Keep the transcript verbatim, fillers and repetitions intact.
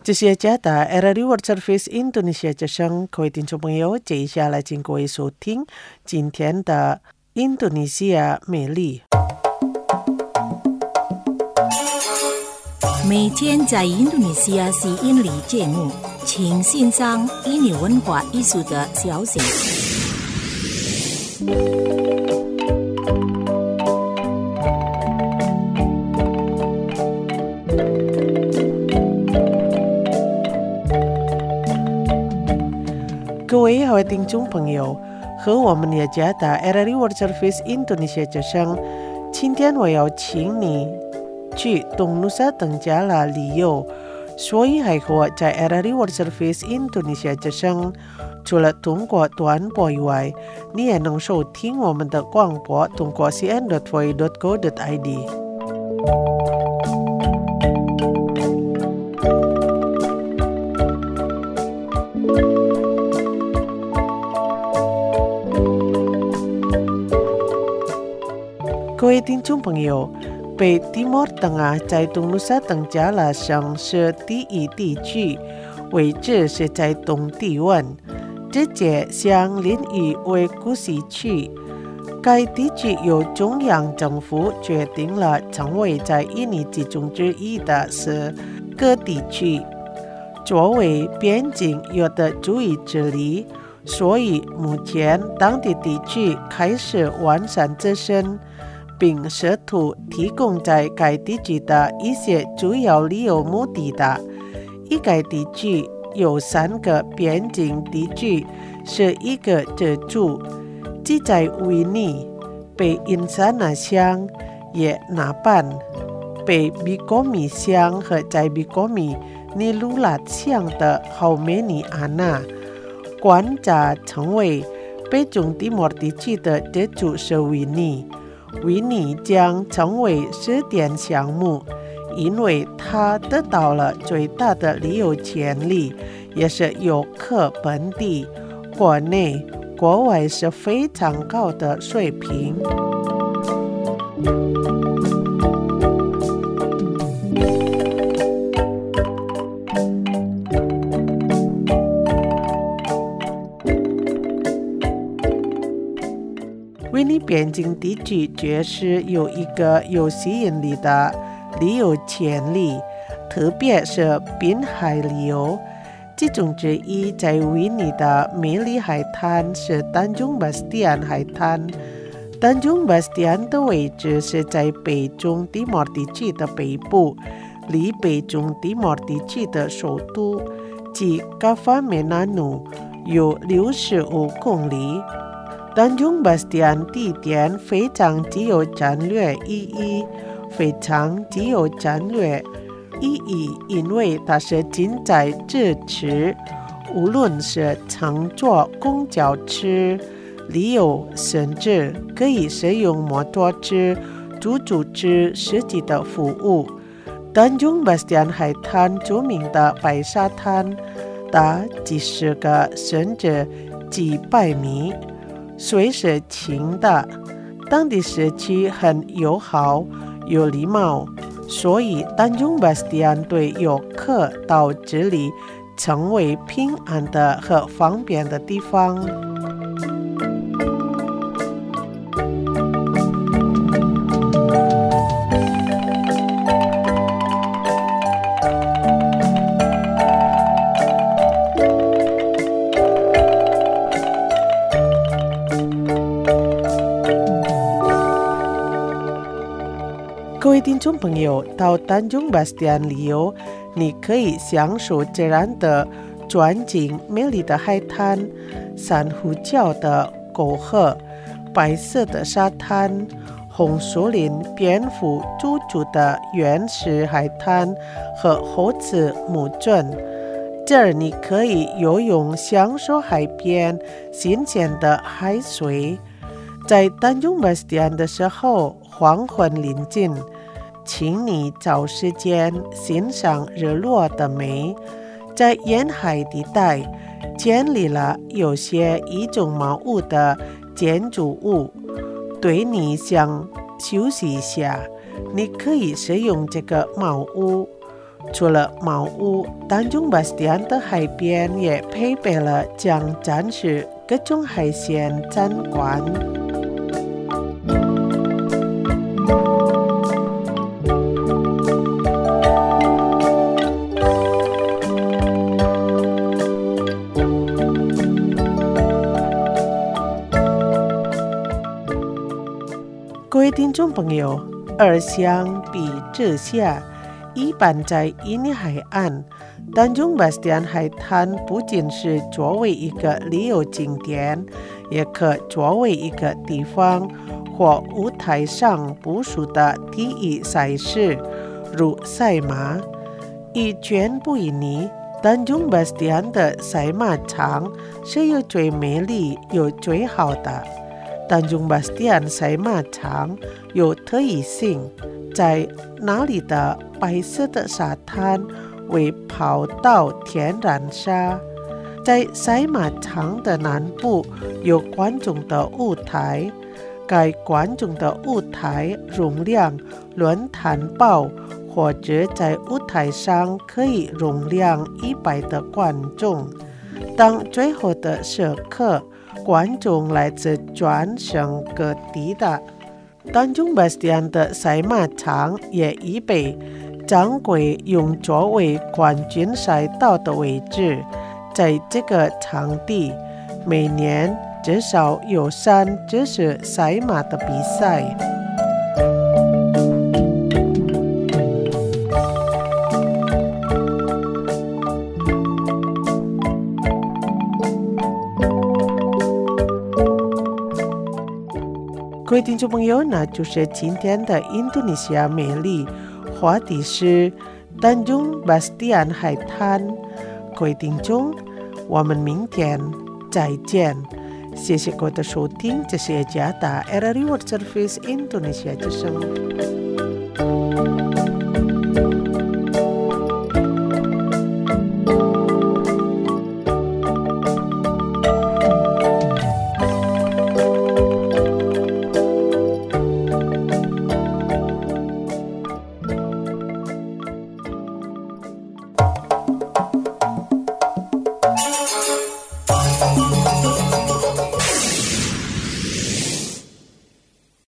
这是加的 R R I World Service Indonesia 之声，各位听众朋友，接下来请各位收听今天的印度尼西亚美丽。 每天在印度尼西亚吸引力节目，请欣赏印尼文化艺术的消息。 各位好，听众朋友，和我们也加的 R R I World Service Indonesia 之声，今天我要请你去东努沙登加拉旅游，所以还和在 R R I World Service Indonesia 之声，除了通过短波以外，你也能收听我们的广播，通过 c n dot v o i dot co dot i d。各位听众朋友，北提莫尔登啊，在东努沙登加拉省是第一地区，位置是在东帝汶，直接相邻于维古西区。该地区由中央政府决定了成为在印尼其中之一的是各地区。作为边境有的主义之理，所以目前当地地区开始完善自身，并试图提供在该地区的一些主要旅游目的的。一该地区有三个边境地区是一个支柱，即在维尼、北印沙那乡、也纳班、北比戈米乡和在比戈米尼鲁拉乡的后梅尼阿纳。观察成为北中提莫地区的支柱是维尼。维尼将成为试点项目，因为它得到了最大的旅游潜力，也是游客本地、国内、国外是非常高的水平。维尼边境地区确实有一个有吸引力的旅游潜力，特别是滨海旅游。其中之一在维尼的美丽海滩是丹中巴斯蒂安海滩。丹中巴斯蒂安的位置是在北中提莫地区的北部，离北中提莫地区的首都即卡法梅纳努有六十五公里。丹中巴斯蒂安地点非常具有战略意义，非常具有战略意义，因为它是近在咫尺，无论是乘坐公交车、旅游，甚至可以使用摩托车、出租车实际的服务。丹中巴斯蒂安海滩著名的白沙滩达几十个甚至几百米，水是清的，当地社区很友好、有礼貌，所以丹中巴斯蒂安对游客到这里成为平安的和方便的地方。各位听众朋友，到丹中巴斯蒂安旅游，你可以享受自然的专景、美丽的海滩、珊瑚礁的沟壑、白色的沙滩、红树林、蝙蝠居住的原始海滩和猴子木圳。这儿你可以游泳，享受海边新鲜的海水。在丹中巴斯蒂安的时候，黄昏临近，请你找时间欣赏日落的美。在沿海地带建立了有些一种茅屋的建筑物，对你想休息一下，你可以使用这个茅屋。 除了茅屋，丹中巴斯蒂安的海边也配备了将展示各种海鲜展馆。各位听众朋友，而相比之下，一般在印尼海岸，丹中巴斯蒂安海滩不仅是作为一个旅游景点，也可作为一个地方或舞台上部署的体育赛事，如赛马。以全部印尼，丹中巴斯蒂安的赛马场是有最美丽又最好的。丹中巴斯蒂安赛马场有特异性，在那里的白色的沙滩为跑道天然沙，在赛马场的南部有观众的舞台，该观众的舞台容量论坛报，或者在舞台上可以容量一百的观众。当最后的时刻，观众来自全省各地的。丹中巴斯蒂安的赛马场也已被掌柜用作为冠军赛道的位置。在这个场地，每年至少有三至四赛马的比赛。各位听众朋友，那就是今天的印度尼西亚美丽话题是丹中巴斯蒂安海滩。各位听众，我们明天再见。谢谢各位的收听，这是雅加达 R R I World Service Indonesia 之声。